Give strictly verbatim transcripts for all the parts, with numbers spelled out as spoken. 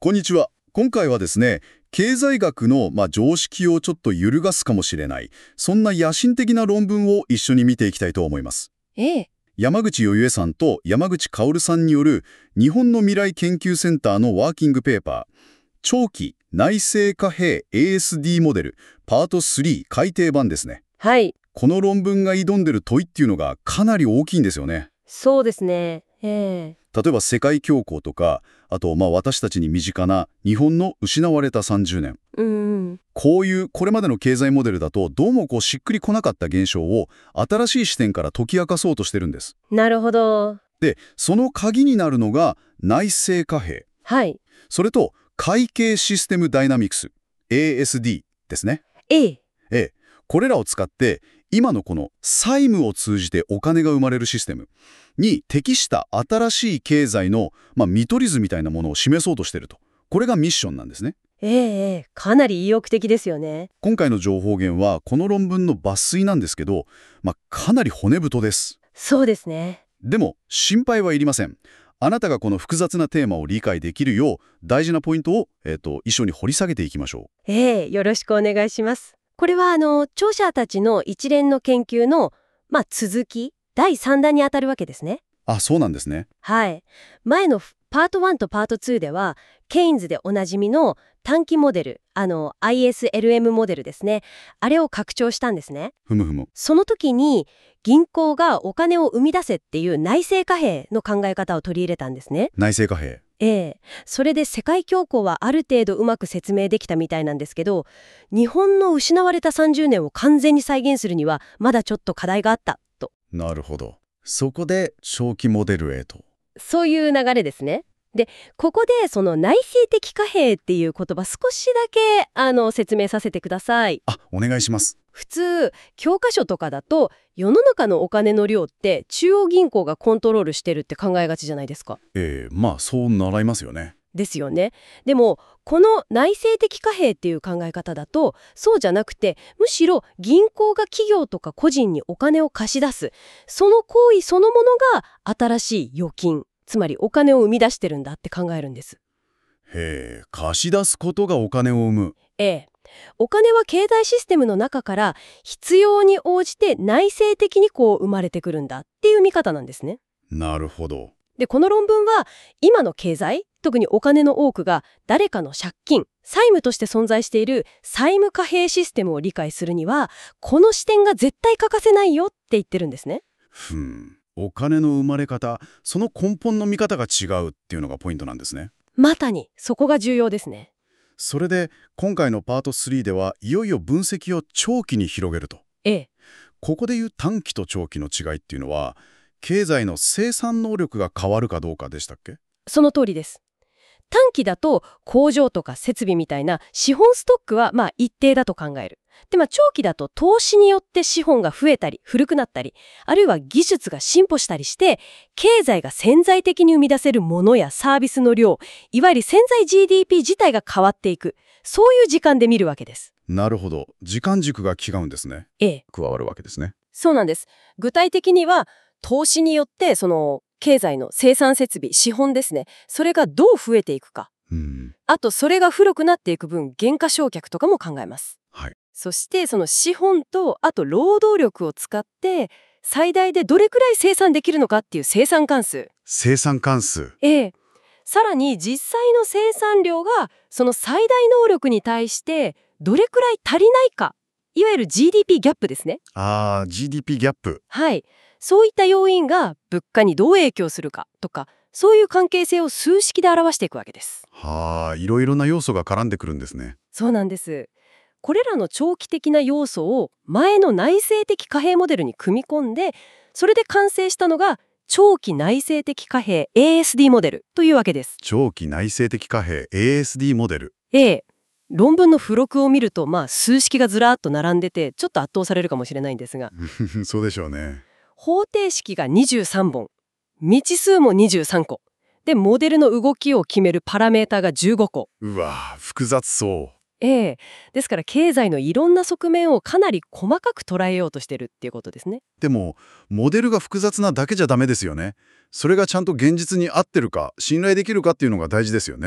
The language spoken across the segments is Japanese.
こんにちは。今回はですね、経済学の、まあ、常識をちょっと揺るがすかもしれない、そんな野心的な論文を一緒に見ていきたいと思います。 ええ。 山口余恵さんと山口薫さんによる日本の未来研究センターのワーキングペーパー、長期内政貨幣 エーエスディー モデルパートスリー改訂版ですね。 はい。 この論文が挑んでる問いっていうのがかなり大きいんですよね。 そうですね。ええ。 例えば世界恐慌とか、あとまあ私たちに身近な日本の失われたさんじゅうねん。 うんうん。 こういうこれまでの経済モデルだとどうもこうしっくりこなかった現象を新しい視点から解き明かそうとしてるんです。 なるほど。 で、その鍵になるのが内政貨幣。 はい。 それと会計システムダイナミクス エーエスディー ですね。 ええ。 ええ。これらを使って今のこの債務を通じてお金が生まれるシステムに適した新しい経済の、まあ、見取り図みたいなものを示そうとしていると。これがミッションなんですね。 ええ、ええ。かなり意欲的ですよね。 今回の情報源はこの論文の抜粋なんですけど、まあ、かなり骨太です。 そうですね。 でも心配はいりません。あなたがこの複雑なテーマを理解できるよう大事なポイントを、えーと、一緒に掘り下げていきましょう。 ええ、よろしくお願いします。これはあの著者たちの一連の研究のまあ続きだいさんだんにあたるわけですね。 あ、そうなんですね。 はい。前のパートワンとパートツーではケインズでおなじみの短期モデル、あの アイエスエルエム モデルですね。あれを拡張したんですね。 ふむふむ。 その時に銀行がお金を生み出せっていう内政貨幣の考え方を取り入れたんですね。 内政貨幣。 ええ。それで世界恐慌はある程度うまく説明できたみたいなんですけど、日本の失われたさんじゅうねんを完全に再現するにはまだちょっと課題があったと。 なるほど。そこで長期モデルへと。 そういう流れですね。で、ここでその内政的貨幣っていう言葉少しだけあの説明させてください。 あ、お願いします。 普通教科書とかだと世の中のお金の量って中央銀行がコントロールしてるって考えがちじゃないですか。 ええ、まあそう習いますよね。 ですよね。でもこの内政的貨幣っていう考え方だとそうじゃなくて、むしろ銀行が企業とか個人にお金を貸し出す、その行為そのものが新しい預金、つまりお金を生み出してるんだって考えるんです。 へえ、貸し出すことがお金を生む。 ええ。お金は経済システムの中から必要に応じて内政的にこう生まれてくるんだっていう見方なんですね。 なるほど。 で、この論文は今の経済、特にお金の多くが誰かの借金、債務として存在している債務貨幣システムを理解するには、この視点が絶対欠かせないよって言ってるんですね。 ふん。お金の生まれ方、その根本の見方が違うっていうのがポイントなんですね。 まさに、そこが重要ですね。 それで今回のパートスリーではいよいよ分析を長期に広げると。 ええ。 ここでいう短期と長期の違いっていうのは、経済の生産能力が変わるかどうかでしたっけ？ その通りです。短期だと工場とか設備みたいな資本ストックはまあ一定だと考える。で、まあ長期だと投資によって資本が増えたり古くなったり、あるいは技術が進歩したりして、経済が潜在的に生み出せるものやサービスの量、いわゆる潜在 ジーディーピー 自体が変わっていく。そういう時間で見るわけです。 なるほど。時間軸が違うんですね。 ええ。 加わるわけですね。 そうなんです。具体的には投資によってその経済の生産設備、資本ですね。それがどう増えていくか。 うん。 あとそれが古くなっていく分、減価償却とかも考えます。 はい。 そしてその資本とあと労働力を使って最大でどれくらい生産できるのかっていう生産関数。 生産関数。 ええ。さらに実際の生産量がその最大能力に対してどれくらい足りないか。いわゆる ジーディーピー ギャップですね。 ああ、ジーディーピー ギャップ。 はい。そういった要因が物価にどう影響するかとか、そういう関係性を数式で表していくわけです。 はあ、いろいろな要素が絡んでくるんですね。 そうなんです。これらの長期的な要素を前の内政的貨幣モデルに組み込んで、それで完成したのが長期内政的貨幣 エーエスディー モデルというわけです。 長期内政的貨幣 エーエスディー モデル。 ええ。論文の付録を見ると、まあ数式がずらーっと並んでて、ちょっと圧倒されるかもしれないんですが、 そうでしょうね。 方程式がにじゅうさんぼん、未知数もにじゅうさんこ、で、モデルの動きを決めるパラメータがじゅうごこ。 うわ、複雑そう。 ええ。ですから経済のいろんな側面をかなり細かく捉えようとしてるっていうことですね。 でも、モデルが複雑なだけじゃダメですよね。それがちゃんと現実に合ってるか、信頼できるかっていうのが大事ですよね。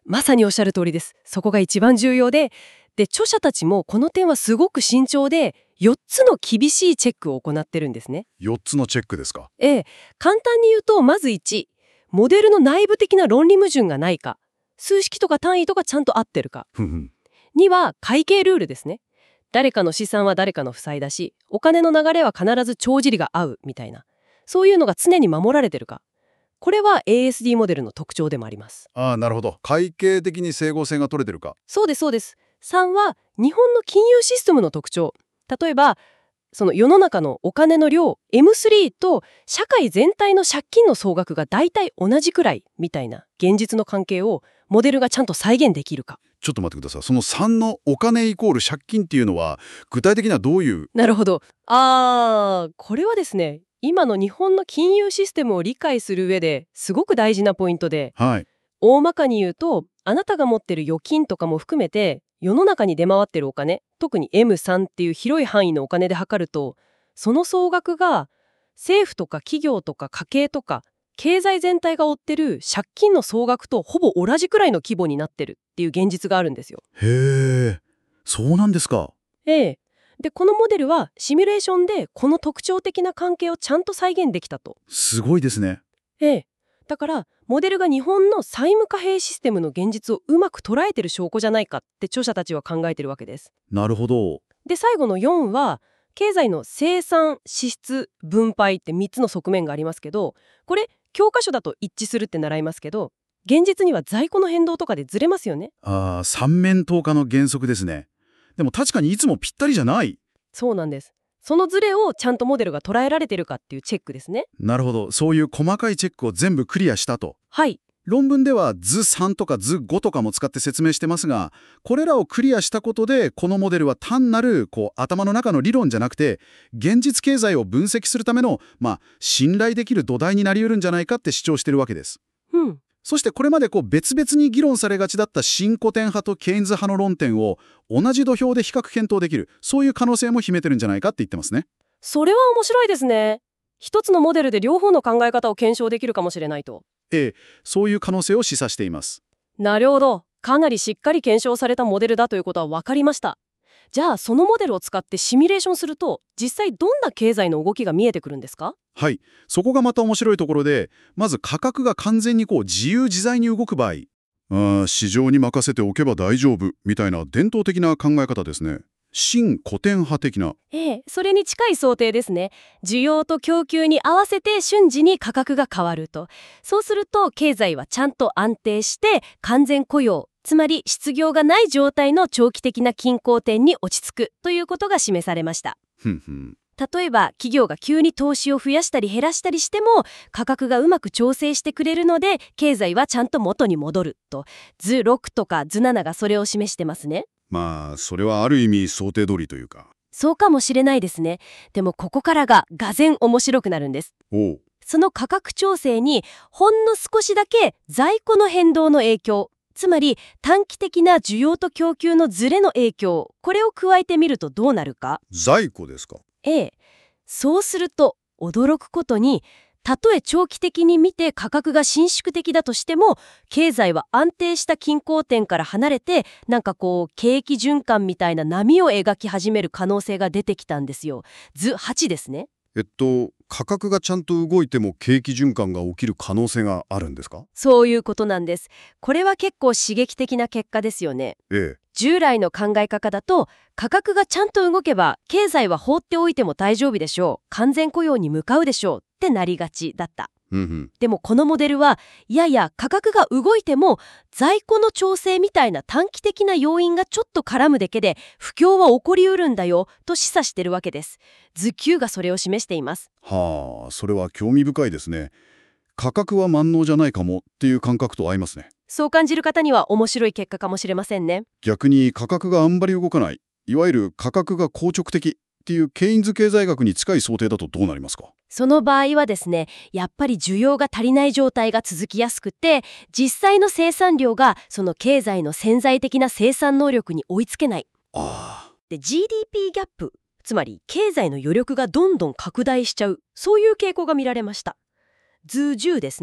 まさにおっしゃる通りです。そこが一番重要で、で、著者たちもこの点はすごく慎重で、よっつの厳しいチェックを行ってるんですね。 よっつのチェックですか。 ええ、簡単に言うと、まずいち、モデルの内部的な論理矛盾がないか、数式とか単位とかちゃんと合ってるか。 ふんふん。 には会計ルールですね。誰かの資産は誰かの負債だし、お金の流れは必ず帳尻が合うみたいな。そういうのが常に守られてるか。これは エーエスディー モデルの特徴でもあります。 ああ、なるほど。会計的に整合性が取れてるか。 そうですそうです。さんは日本の金融システムの特徴。例えば、その世の中のお金の量 エムスリー と社会全体の借金の総額が大体同じくらいみたいな現実の関係をモデルがちゃんと再現できるか。 ちょっと待ってください。そのさんのお金イコール借金っていうのは具体的にはどういう。 なるほど。あー、これはですね、今の日本の金融システムを理解する上ですごく大事なポイントで、 はい。 大まかに言うと、あなたが持ってる預金とかも含めて世の中に出回ってるお金、特に エムスリー っていう広い範囲のお金で測ると、その総額が政府とか企業とか家計とか経済全体が負ってる借金の総額とほぼ同じくらいの規模になってるっていう現実があるんですよ。 へえ、そうなんですか。 ええ。で、このモデルはシミュレーションでこの特徴的な関係をちゃんと再現できたと。 すごいですね。 ええ。だからモデルが日本の債務貨幣システムの現実をうまく捉えてる証拠じゃないかって著者たちは考えてるわけです。 なるほど。 で、最後のよんは経済の生産、支出、分配ってみっつの側面がありますけど、これ教科書だと一致するって習いますけど、現実には在庫の変動とかでずれますよね。 ああ、三面透過の原則ですね。でも確かにいつもぴったりじゃない。 そうなんです。そのズレをちゃんとモデルが捉えられてるかっていうチェックですね。 なるほど。そういう細かいチェックを全部クリアしたと。 はい。 論文では図さんとか図ごとかも使って説明してますが、これらをクリアしたことでこのモデルは単なるこう頭の中の理論じゃなくて、現実経済を分析するための、まあ、信頼できる土台になり得るんじゃないかって主張してるわけです。 うん。 そしてこれまでこう別々に議論されがちだった新古典派とケインズ派の論点を同じ土俵で比較検討できる、そういう可能性も秘めてるんじゃないかって言ってますね。 それは面白いですね。一つのモデルで両方の考え方を検証できるかもしれないと。 ええ、そういう可能性を示唆しています。 なるほど。かなりしっかり検証されたモデルだということは分かりました。じゃあそのモデルを使ってシミュレーションすると、実際どんな経済の動きが見えてくるんですか？ はい、そこがまた面白いところで、まず価格が完全にこう自由自在に動く場合、あー市場に任せておけば大丈夫みたいな伝統的な考え方ですね。新古典派的な。 ええ、それに近い想定ですね。需要と供給に合わせて瞬時に価格が変わると。そうすると経済はちゃんと安定して完全雇用、つまり失業がない状態の長期的な均衡点に落ち着くということが示されました。 ふんふん。 例えば企業が急に投資を増やしたり減らしたりしても価格がうまく調整してくれるので経済はちゃんと元に戻ると。図ろくとか図なながそれを示してますね。 まあそれはある意味想定通りというか。 そうかもしれないですね。でもここからががぜん面白くなるんです。 おう。 その価格調整にほんの少しだけ在庫の変動の影響、つまり短期的な需要と供給のズレの影響、これを加えてみるとどうなるか。 在庫ですか。 ええ。そうすると驚くことに、たとえ長期的に見て価格が伸縮的だとしても経済は安定した均衡点から離れてなんかこう景気循環みたいな波を描き始める可能性が出てきたんですよ。図はちですね。 えっと価格がちゃんと動いても景気循環が起きる可能性があるんですか。 そういうことなんです。これは結構刺激的な結果ですよね。 ええ。 従来の考え方だと価格がちゃんと動けば経済は放っておいても大丈夫でしょう、完全雇用に向かうでしょうってなりがちだった。 うんうん。 でもこのモデルはいやいや価格が動いても在庫の調整みたいな短期的な要因がちょっと絡むだけで不況は起こりうるんだよと示唆してるわけです。図きゅうがそれを示しています。 はあ、それは興味深いですね。価格は万能じゃないかもっていう感覚と合いますね。 そう感じる方には面白い結果かもしれませんね。 逆に価格があんまり動かない、いわゆる価格が硬直的っていうケインズ経済学に近い想定だとどうなりますか。 その場合はですね、やっぱり需要が足りない状態が続きやすくて、実際の生産量がその経済の潜在的な生産能力に追いつけない。 ああ。 で ジーディーピー ギャップ、つまり経済の余力がどんどん拡大しちゃう、そういう傾向が見られました。図じゅうですね。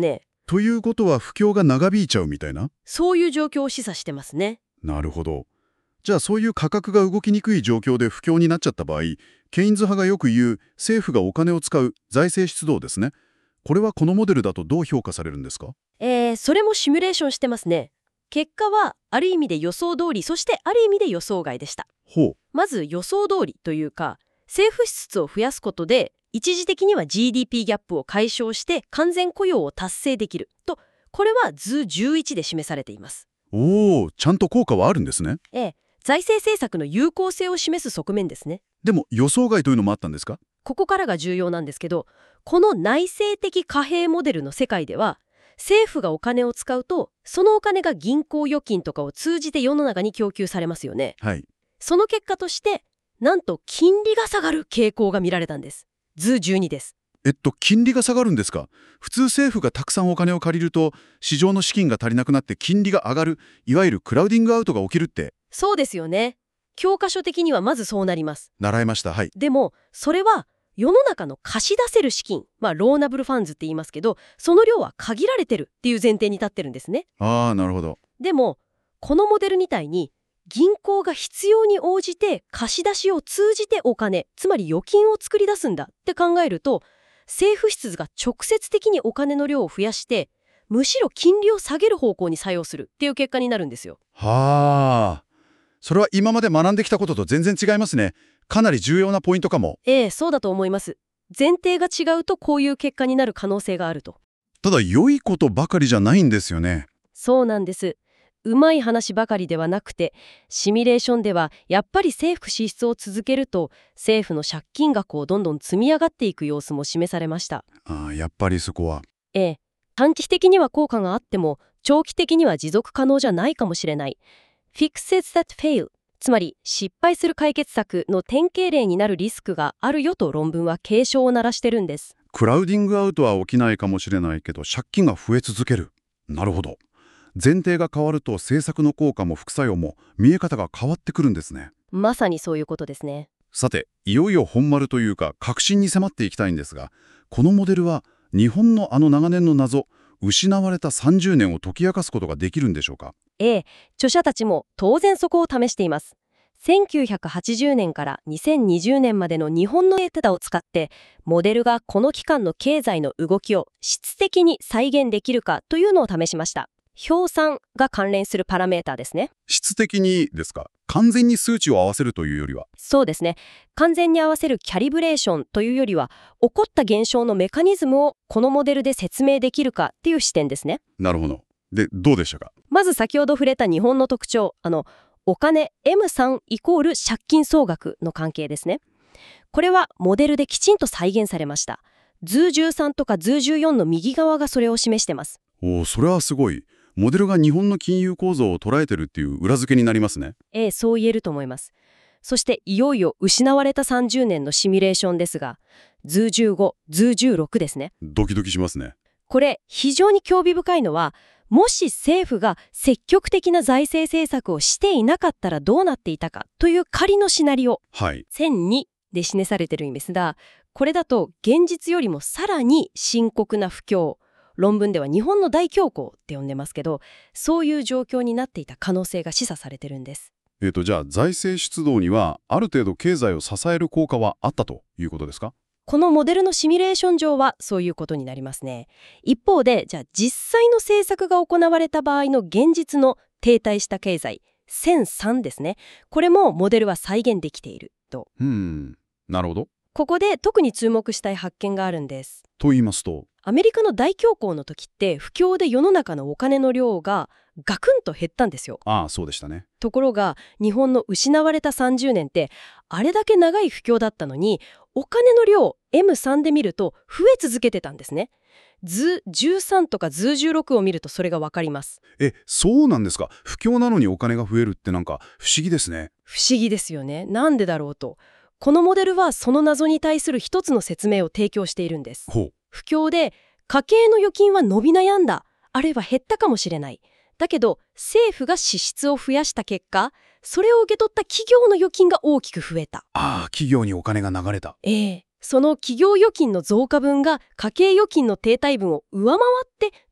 ということは不況が長引いちゃうみたいな？ そういう状況を示唆してますね。 なるほど。じゃあそういう価格が動きにくい状況で不況になっちゃった場合、ケインズ派がよく言う政府がお金を使う財政出動ですね。これはこのモデルだとどう評価されるんですか？ えー、それもシミュレーションしてますね。結果はある意味で予想通り、そしてある意味で予想外でした。 ほう。 まず予想通りというか、政府支出を増やすことで一時的には ジーディーピー ギャップを解消して完全雇用を達成できると、これは図じゅういちで示されています。 おー、ちゃんと効果はあるんですね。 ええ、財政政策の有効性を示す側面ですね。 でも予想外というのもあったんですか？ ここからが重要なんですけど、この内政的貨幣モデルの世界では、政府がお金を使うと、そのお金が銀行預金とかを通じて世の中に供給されますよね。 はい。 その結果として、なんと金利が下がる傾向が見られたんです。図じゅうにです。 えっと、金利が下がるんですか？普通政府がたくさんお金を借りると、市場の資金が足りなくなって金利が上がる、いわゆるクラウディングアウトが起きるって。 そうですよね。教科書的にはまずそうなります。 習いました。はい。 でも、それは世の中の貸し出せる資金、まあローナブルファンズって言いますけど、その量は限られてるっていう前提に立ってるんですね。 ああ、なるほど。 でも、このモデルみたいに、銀行が必要に応じて貸し出しを通じてお金、つまり預金を作り出すんだって考えると、政府支出が直接的にお金の量を増やして、むしろ金利を下げる方向に作用するっていう結果になるんですよ。 はあ。それは今まで学んできたことと全然違いますね。かなり重要なポイントかも。 ええ、そうだと思います。前提が違うとこういう結果になる可能性があると。 ただ、良いことばかりじゃないんですよね。 そうなんです。うまい話ばかりではなくて、シミュレーションではやっぱり政府支出を続けると、政府の借金額をどんどん積み上がっていく様子も示されました。 ああ、やっぱりそこは。 ええ、短期的には効果があっても、長期的には持続可能じゃないかもしれない。Fixes that fail、つまり失敗する解決策の典型例になるリスクがあるよと論文は警鐘を鳴らしてるんです。 クラウディングアウトは起きないかもしれないけど、借金が増え続ける。なるほど。前提が変わると政策の効果も副作用も見え方が変わってくるんですね。 まさにそういうことですね。 さて、いよいよ本丸というか核心に迫っていきたいんですが、このモデルは日本のあの長年の謎、失われたさんじゅうねんを解き明かすことができるんでしょうか？ ええ、著者たちも当然そこを試しています。せんきゅうひゃくはちじゅうねんからにせんにじゅうねんまでの日本のデータを使って、モデルがこの期間の経済の動きを質的に再現できるかというのを試しました。評算が関連するパラメーターですね。 質的にですか？完全に数値を合わせるというよりは。 そうですね。完全に合わせるキャリブレーションというよりは、起こった現象のメカニズムをこのモデルで説明できるかっていう視点ですね。 なるほど。で、どうでしたか？ まず先ほど触れた日本の特徴、あの、お金 エムさん イコール借金総額の関係ですね。これはモデルできちんと再現されました。図じゅうさんとか図じゅうよんの右側がそれを示してます。 おお、それはすごい。モデルが日本の金融構造を捉えてるっていう裏付けになりますね。 ええ、そう言えると思います。そしていよいよ失われたさんじゅうねんのシミュレーションですが、図じゅうご、図じゅうろくですね。 ドキドキしますね。 これ非常に興味深いのは、もし政府が積極的な財政政策をしていなかったらどうなっていたかという仮のシナリオ、 はい。 せんにで示されているんですが、これだと現実よりもさらに深刻な不況、論文では日本の大恐慌って呼んでますけど、そういう状況になっていた可能性が示唆されてるんです。 えーと、じゃあ財政出動にはある程度経済を支える効果はあったということですか？ このモデルのシミュレーション上はそういうことになりますね。一方で、じゃあ実際の政策が行われた場合の現実の停滞した経済、せんさんですね。これもモデルは再現できていると。 うーん、なるほど。 ここで特に注目したい発見があるんです。 と言いますと？ アメリカの大恐慌の時って不況で世の中のお金の量がガクンと減ったんですよ。 ああ、そうでしたね。 ところが日本の失われたさんじゅうねんってあれだけ長い不況だったのに、お金の量 エムさん で見ると増え続けてたんですね。図じゅうさんとか図じゅうろくを見るとそれがわかります。 え、そうなんですか？不況なのにお金が増えるってなんか不思議ですね。 不思議ですよね。なんでだろうと。このモデルはその謎に対する一つの説明を提供しているんです。 ほう。 不況で家計の預金は伸び悩んだ、あるいは減ったかもしれない。だけど政府が支出を増やした結果、それを受け取った企業の預金が大きく増えた。 ああ、企業にお金が流れた。 ええ、その企業預金の増加分が家計預金の停滞分を上回って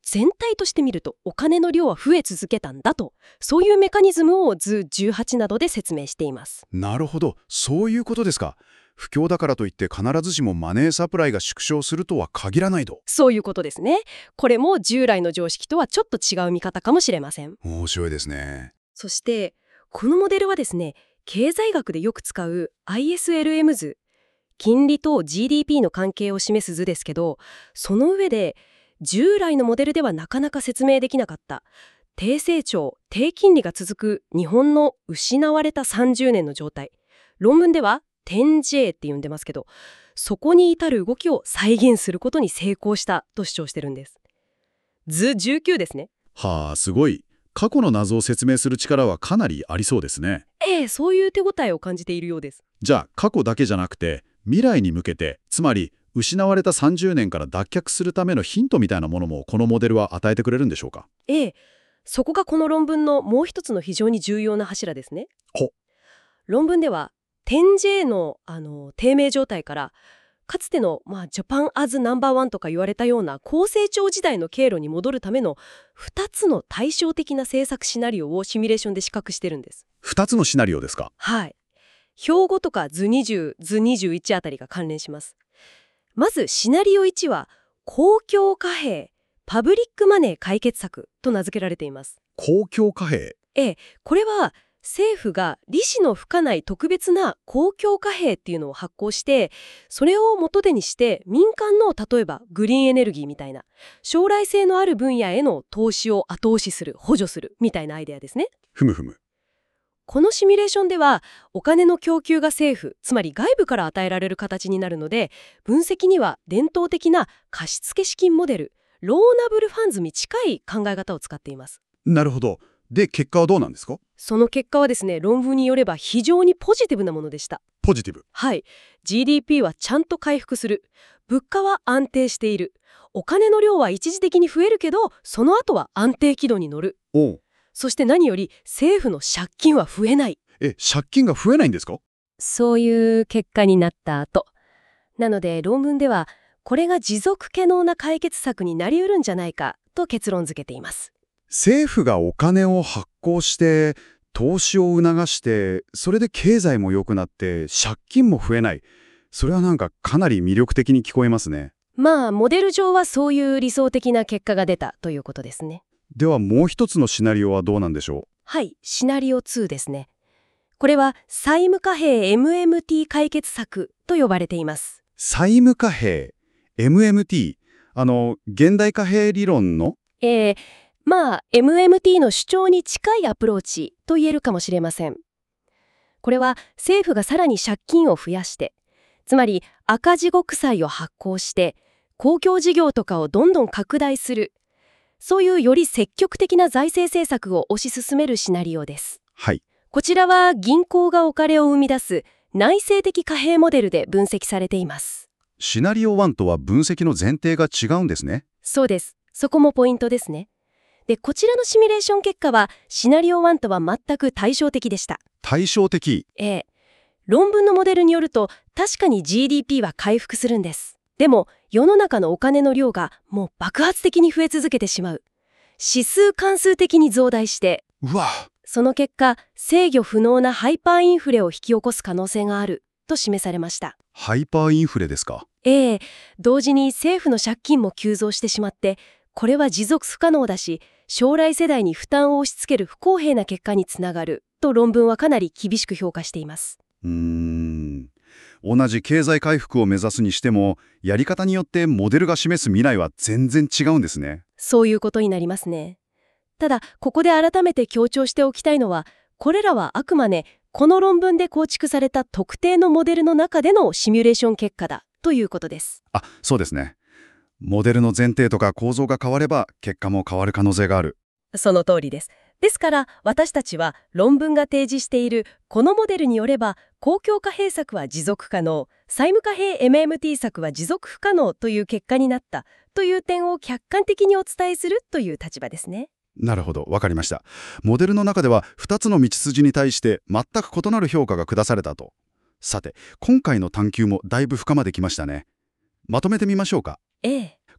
全体として見るとお金の量は増え続けたんだと、そういうメカニズムを図じゅうはちなどで説明しています。 なるほど、そういうことですか。不況だからといって必ずしもマネーサプライが縮小するとは限らないと。 そういうことですね。これも従来の常識とはちょっと違う見方かもしれません。 面白いですね。 そしてこのモデルはですね、経済学でよく使う アイエスエルエム 図、金利と ジーディーピー の関係を示す図ですけど、その上で従来のモデルではなかなか説明できなかった低成長、低金利が続く日本の失われたさんじゅうねんの状態、論文では テンジェー って呼んでますけど、そこに至る動きを再現することに成功したと主張してるんです。図じゅうきゅうですね。 はあ、すごい。過去の謎を説明する力はかなりありそうですね。 ええ、そういう手応えを感じているようです。 じゃあ過去だけじゃなくて未来に向けて、つまり失われたさんじゅうねんから脱却するためのヒントみたいなものもこのモデルは与えてくれるんでしょうか？ ええ、そこがこの論文のもう一つの非常に重要な柱ですね。 ほ論文では テンジェー の, あの低迷状態からかつての、まあ、ジャパンアズナンバーワンとか言われたような高成長時代の経路に戻るためのふたつの対照的な政策シナリオをシミュレーションで比較してるんです。 ふたつのシナリオですか？ はい。表ごとか図にじゅう、図にじゅういちあたりが関連します。まずシナリオいちは公共貨幣パブリックマネー解決策と名付けられています。 公共貨幣。 ええ、これは政府が利子の付かない特別な公共貨幣っていうのを発行して、それを元手にして民間の例えばグリーンエネルギーみたいな将来性のある分野への投資を後押しする、補助するみたいなアイデアですね。 ふむふむ。 このシミュレーションではお金の供給が政府、つまり外部から与えられる形になるので、分析には伝統的な貸付資金モデル、ローナブルファンズに近い考え方を使っています。 なるほど。で、結果はどうなんですか？ その結果はですね、論文によれば非常にポジティブなものでした。 ポジティブ。 はい。ジーディーピー はちゃんと回復する。物価は安定している。お金の量は一時的に増えるけど、その後は安定軌道に乗る。 おう。 そして何より政府の借金は増えない。 え、借金が増えないんですか？ そういう結果になった後。なので論文では、これが持続可能な解決策になりうるんじゃないかと結論付けています。 政府がお金を発行して投資を促して、それで経済も良くなって借金も増えない。それはなんかかなり魅力的に聞こえますね。 まあモデル上はそういう理想的な結果が出たということですね。 ではもう一つのシナリオはどうなんでしょう？ はい、シナリオにですね。これは債務貨幣 エムエムティー 解決策と呼ばれています。 債務貨幣 エムエムティー、 あの現代貨幣理論のえーまあ エムエムティー の主張に近いアプローチと言えるかもしれません。これは政府がさらに借金を増やして、つまり赤字国債を発行して公共事業とかをどんどん拡大する、そういうより積極的な財政政策を推し進めるシナリオです。 はい。 こちらは銀行がお金を生み出す内政的貨幣モデルで分析されています。 シナリオいちとは分析の前提が違うんですね。 そうです。そこもポイントですね。で、こちらのシミュレーション結果はシナリオいちとは全く対照的でした。 対照的。 ええ。論文のモデルによると確かに ジーディーピー は回復するんです。でも世の中のお金の量がもう爆発的に増え続けてしまう。指数関数的に増大して、 うわ。 その結果制御不能なハイパーインフレを引き起こす可能性があると示されました。 ハイパーインフレですか？ ええ。同時に政府の借金も急増してしまって、これは持続不可能だし、将来世代に負担を押し付ける不公平な結果につながると論文はかなり厳しく評価しています。 うーん。同じ経済回復を目指すにしても、やり方によってモデルが示す未来は全然違うんですね。 そういうことになりますね。ただ、ここで改めて強調しておきたいのは、これらはあくまでこの論文で構築された特定のモデルの中でのシミュレーション結果だということです。 あ、そうですね。モデルの前提とか構造が変われば結果も変わる可能性がある。 その通りです。ですから私たちは論文が提示しているこのモデルによれば公共貨幣策は持続可能、債務貨幣 エムエムティー 策は持続不可能という結果になったという点を客観的にお伝えするという立場ですね。 なるほど、わかりました。モデルの中ではふたつの道筋に対して全く異なる評価が下されたと。さて、今回の探究もだいぶ深まってきましたね。まとめてみましょうか。 ええ。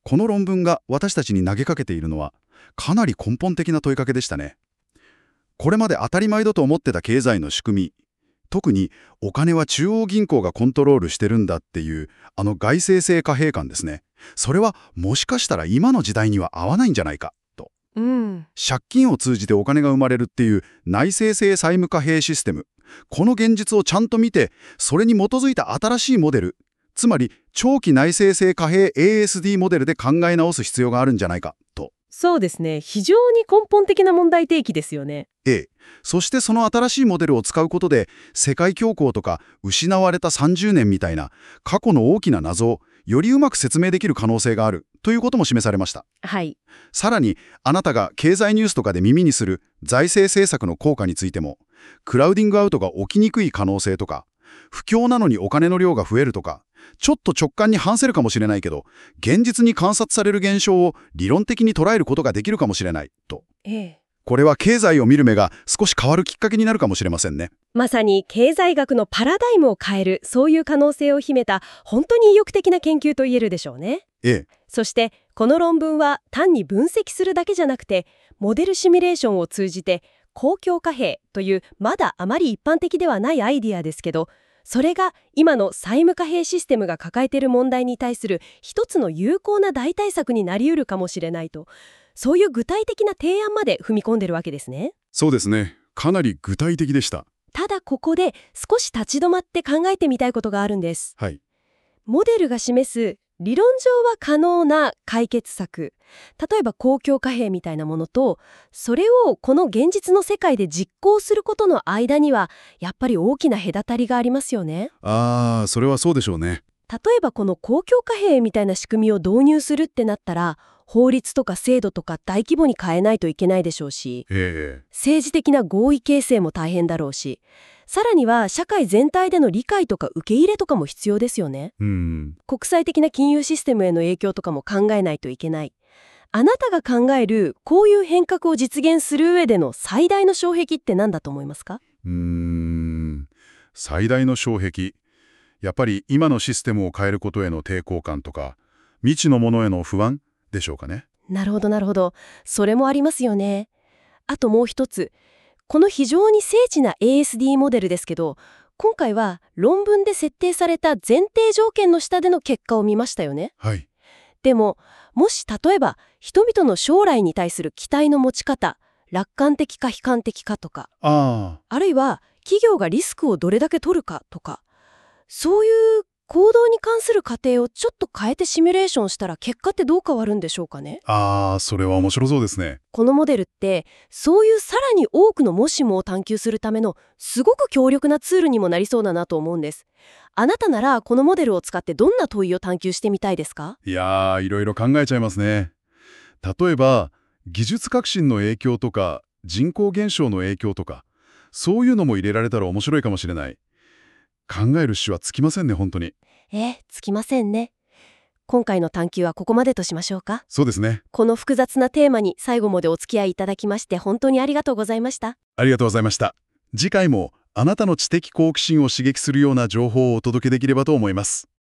この論文が私たちに投げかけているのは、かなり根本的な問いかけでしたね。これまで当たり前だと思ってた経済の仕組み、特にお金は中央銀行がコントロールしてるんだっていうあの外生性貨幣感ですね。それはもしかしたら今の時代には合わないんじゃないかと。 うん。 借金を通じてお金が生まれるっていう内生性債務貨幣システム、この現実をちゃんと見て、それに基づいた新しいモデル、つまり長期内生性貨幣 エーエスディー モデルで考え直す必要があるんじゃないかと。 そうですね。非常に根本的な問題提起ですよね。 ええ。そしてその新しいモデルを使うことで、世界恐慌とか失われたさんじゅうねんみたいな過去の大きな謎をよりうまく説明できる可能性があるということも示されました。 はい。 さらに、あなたが経済ニュースとかで耳にする財政政策の効果についても、クラウディングアウトが起きにくい可能性とか、不況なのにお金の量が増えるとか、ちょっと直感に反せるかもしれないけど、現実に観察される現象を理論的に捉えることができるかもしれないと。 ええ。 これは経済を見る目が少し変わるきっかけになるかもしれませんね。 まさに経済学のパラダイムを変える、そういう可能性を秘めた本当に意欲的な研究と言えるでしょうね。 ええ。 そしてこの論文は単に分析するだけじゃなくて、モデルシミュレーションを通じて公共貨幣というまだあまり一般的ではないアイディアですけど、それが今の債務貨幣システムが抱えている問題に対する一つの有効な代替策になりうるかもしれないと、そういう具体的な提案まで踏み込んでるわけですね。 そうですね。かなり具体的でした。 ただここで少し立ち止まって考えてみたいことがあるんです。 はい。 モデルが示す理論上は可能な解決策、例えば公共貨幣みたいなものと、それをこの現実の世界で実行することの間にはやっぱり大きな隔たりがありますよね。 ああ、それはそうでしょうね。 例えばこの公共貨幣みたいな仕組みを導入するってなったら、法律とか制度とか大規模に変えないといけないでしょうし、 ええ。 政治的な合意形成も大変だろうし、さらには社会全体での理解とか受け入れとかも必要ですよね。 うん。 国際的な金融システムへの影響とかも考えないといけない。あなたが考えるこういう変革を実現する上での最大の障壁って何だと思いますか？ うーん。最大の障壁。やっぱり今のシステムを変えることへの抵抗感とか、未知のものへの不安でしょうかね。 なるほどなるほど。それもありますよね。あともう一つ。この非常に精緻な エーエスディー モデルですけど、今回は論文で設定された前提条件の下での結果を見ましたよね。 はい。 でも、もし例えば人々の将来に対する期待の持ち方、楽観的か悲観的かとか、 ああ。 あるいは企業がリスクをどれだけ取るかとか、そういう行動に関する過程をちょっと変えてシミュレーションしたら結果ってどう変わるんでしょうかね。 ああ、それは面白そうですね。 このモデルってそういうさらに多くのもしもを探求するためのすごく強力なツールにもなりそうだなと思うんです。あなたならこのモデルを使ってどんな問いを探求してみたいですか？ いやー、いろいろ考えちゃいますね。例えば、技術革新の影響とか、人口減少の影響とか、そういうのも入れられたら面白いかもしれない。考える手はつきませんね、本当に。 ええ、つきませんね。今回の探求はここまでとしましょうか。 そうですね。 この複雑なテーマに最後までお付き合いいただきまして本当にありがとうございました。 ありがとうございました。次回もあなたの知的好奇心を刺激するような情報をお届けできればと思います。